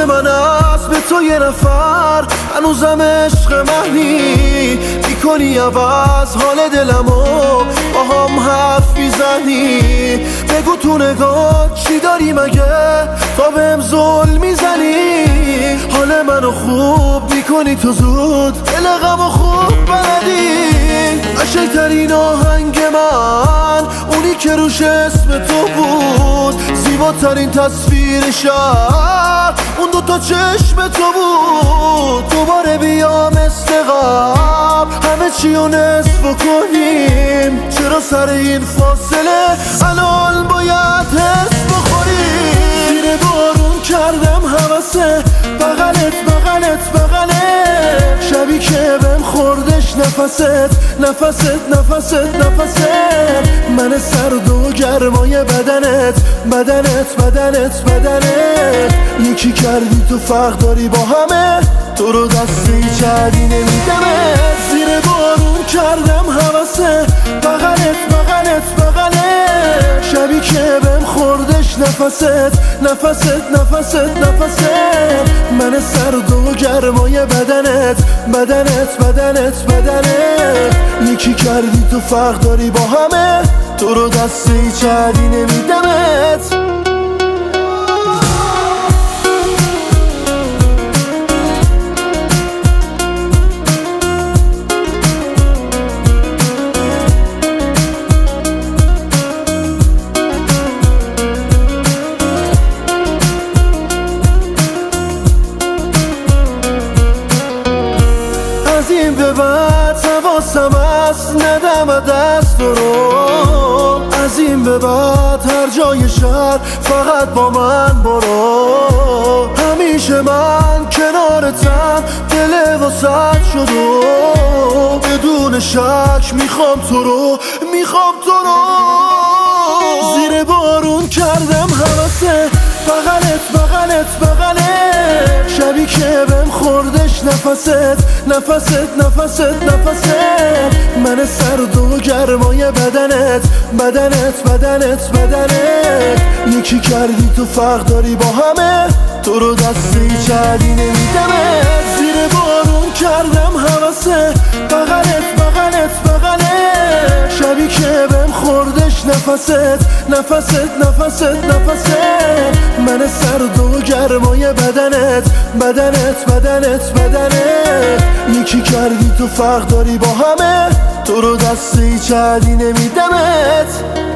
من است به تو یه نفر، هنوزم عشق منی، میکنی عوض حال دلمو، با هم حرف میزنی. بگو تو نگاه چی داری مگه، تا بهم ظلم میزنی. حال منو خوب میکنی تو زود، دل غمو خوب بلدی. قشنگترین آهنگ من اونی که روش اسم تو بود، زیباترین تصویر شهر اون دوتا چشم تو بود. دوباره بیا مثل قبل همه چی رو نصف کنیم، چرا سر این فاصله الان باید حس بخوریم. زیر بارون کردم حوثه، بغلت بغلت بغلت، شبی که بهم خوردش نفست نفست نفست نفست. من سرد و گرمای بدنت بدنت بدنت بدنت، یکی کردی تو فرق داری با همه، تو رو دستی چردی نمیدمت. زیر بارون کردم حوثه، بغلت بغلت بغلت، شبی که بهم خوردش نفست نفست نفست نفست. من سرد و گرمای بدنت بدنت بدنت بدنت، یکی کردی تو فرق داری با همه، تو رو دستی چردی نمیدمت. از این به بعد حواسم است ندم دست رو، از این به بعد هر جای شهر فقط با من برو. همیشه من کنارتم، دل واسط شد و بدون شک میخوام تو رو، میخوام تو رو. زیر بارون کردم حوثه، بغلت بغلت بغلت، شبی که بهم خوردش نفست نفست نفست نفست. من سرد و گرمای بدنت بدنت بدنت بدنت، یکی کردی تو فرق داری با همه، تو رو دستی چردی نمیدمت. زیر بارون کردم حوثه، بغلت بغلت بغلت، شبی که بهم خوردش نفست نفست نفست نفست. من سرد و گرمای بدنت بدنت بدنت بدنت، یکی کردی تو فرق داری با همه، تو رو دستی چردی نمیدمت.